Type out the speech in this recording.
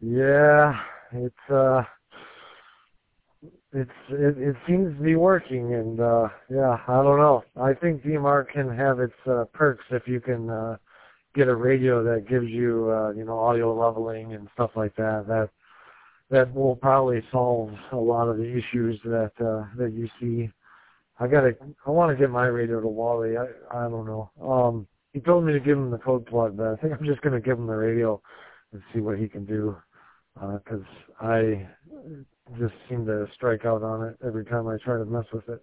Yeah, it's it seems to be working, and yeah, I don't know. I think DMR can have its perks if you can get a radio that gives you audio leveling and stuff like that. That will probably solve a lot of the issues that you see. I want to get my radio to Wally. I don't know. He told me to give him the code plug, but I think I'm just gonna give him the radio and see what he can do. Because I just seem to strike out on it every time I try to mess with it.